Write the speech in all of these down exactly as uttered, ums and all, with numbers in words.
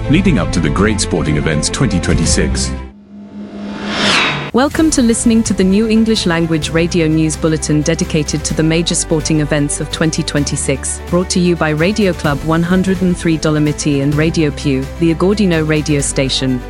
leading up to the Great Sporting Events twenty twenty-six. Welcome to listening to the new English language radio news bulletin dedicated to the major sporting events of twenty twenty-six, brought to you by Radio Club one oh three Dolomiti and Radio Pew, the Agordino radio station.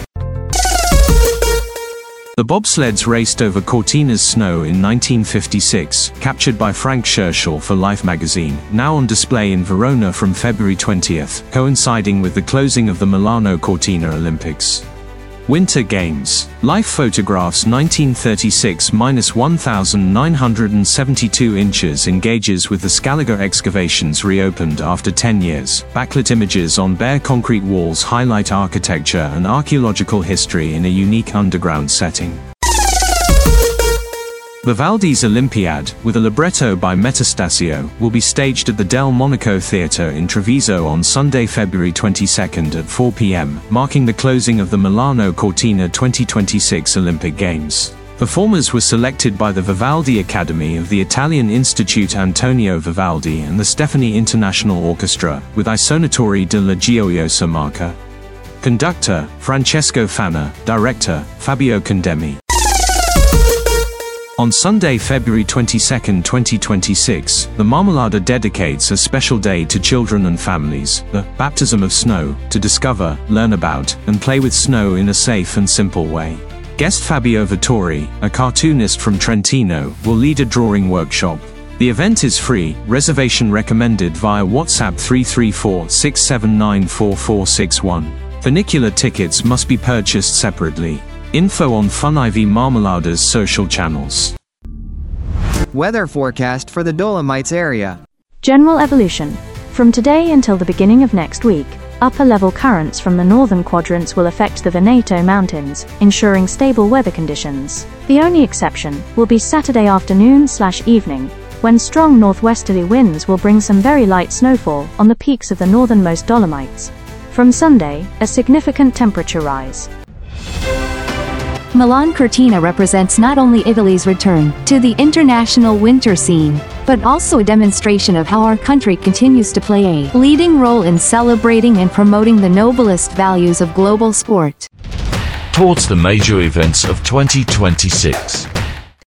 The bobsleds raced over Cortina's snow in nineteen fifty-six, captured by Frank Churchill for Life magazine, now on display in Verona from February twentieth, coinciding with the closing of the Milano Cortina Olympics. Winter Games. Life photographs nineteen thirty-six to nineteen seventy-two inches engages with the Scaliger excavations reopened after ten years. Backlit images on bare concrete walls highlight architecture and archaeological history in a unique underground setting. Vivaldi's Olympiad, with a libretto by Metastasio, will be staged at the Del Monaco Theatre in Treviso on Sunday, February twenty-second at four p m, marking the closing of the Milano Cortina twenty twenty-six Olympic Games. Performers were selected by the Vivaldi Academy of the Italian Institute Antonio Vivaldi and the Stefani International Orchestra, with I Suonatori della Gioiosa Marca. Conductor, Francesco Fanna. Director, Fabio Condemi. On Sunday, February twenty-second, twenty twenty-six, the Marmolada dedicates a special day to children and families, the Baptism of Snow, to discover, learn about, and play with snow in a safe and simple way. Guest Fabio Vittori, a cartoonist from Trentino, will lead a drawing workshop. The event is free, reservation recommended via WhatsApp three three four, six seven nine, four four six one. Funicular tickets must be purchased separately. Info on Funiv Marmolada's social channels. Weather forecast for the Dolomites area. General evolution. From today until the beginning of next week, upper-level currents from the northern quadrants will affect the Veneto Mountains, ensuring stable weather conditions. The only exception will be Saturday afternoon slash evening, when strong northwesterly winds will bring some very light snowfall on the peaks of the northernmost Dolomites. From Sunday, a significant temperature rise. Milan Cortina represents not only Italy's return to the international winter scene, but also a demonstration of how our country continues to play a leading role in celebrating and promoting the noblest values of global sport. Towards the major events of twenty twenty-six.